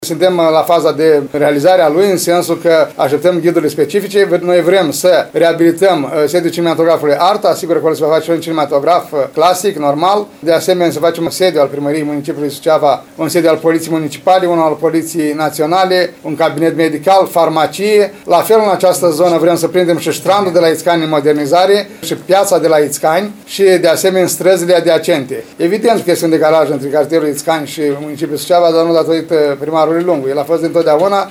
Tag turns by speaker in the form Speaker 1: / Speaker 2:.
Speaker 1: Suntem la faza de realizare a lui, în sensul că așteptăm ghidurile specifice. Noi vrem să reabilităm sediul cinematografului Arta, asigur că se va face un cinematograf clasic, normal. De asemenea, să facem un sediu al primăriei municipiului Suceava, un sediu al poliției municipale, unul al poliției naționale, un cabinet medical, farmacie. La fel, în această zonă vrem să prindem și strandul de la Ițcani în modernizare și piața de la Ițcani și, de asemenea, străzile adiacente. Evident că este un decalaj între cartierul Ițcani și municipiul Suceava, dar nu datorită primarului Lungu. El a fost dintotdeauna